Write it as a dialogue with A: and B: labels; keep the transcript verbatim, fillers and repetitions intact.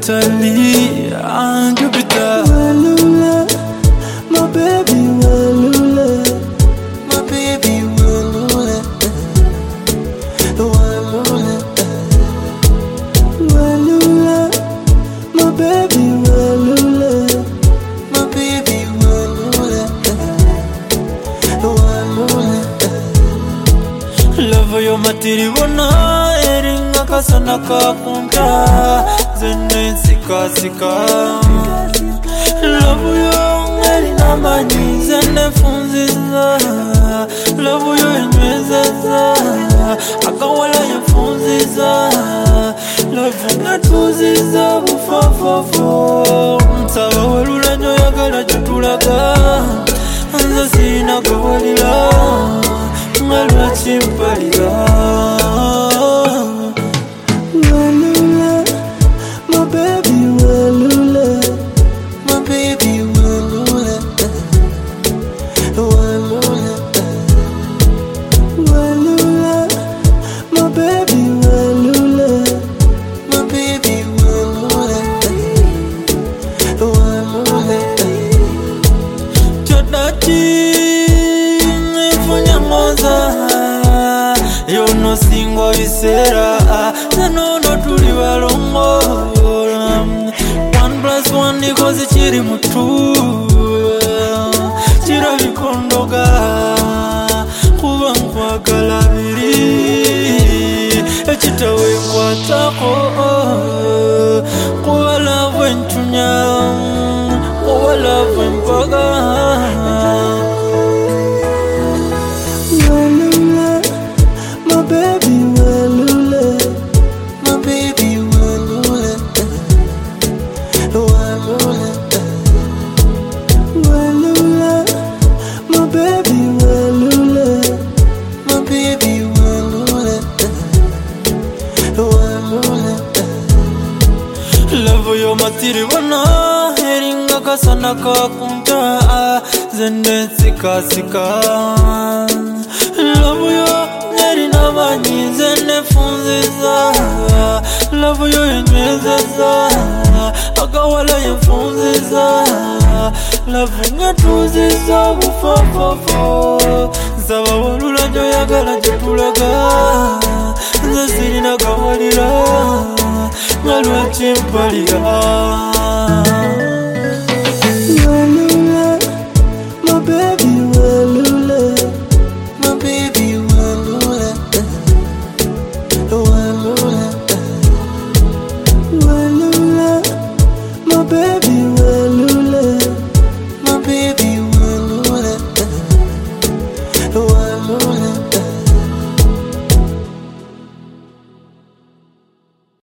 A: Italy and Jupiter.
B: Walula, my baby Walula, my baby Walula, Walula, Walula, my baby Walula, my baby Walula, Walula.
A: Love yo matiri wana eringa kasana kakunta zene sika sika. Love yo erina mani zene funziza. Love yo enwezeza akawala yefunziza. Love natuziza bufafafo msaba welula nyo yagala jutulaga anza sina kawalila ngalwa chimpalira.
B: Walula, my baby Walula, my baby Walula, Walula, Walula, my baby Walula, my baby Walula, Walula.
A: Chodati nifanya moza yo no singo visera zanono tuli balongo. One plus one equals chiri mutu chira bikondoga kuba nkwagala biri ekitawe kwatako kuba love entunya kuba love empaga.
B: Walula, my baby Walula, my baby Walula, Walula, Walula, my baby Walula, my baby Walula, Walula.
A: Love yo matiri wana eringa kasana kakunta zende sika sika. Love yo erina mani zende funziza. Love yo enwezeza akawala yefunziza. Love ngatuziza bufafafo zaba walula nyo yagala jutulaga nze sirina kawalira ngalwa chimpalira.
B: Walula, my baby Walula, my baby Walula, Walula, Walula, my baby Walula, my baby Walula, Walula.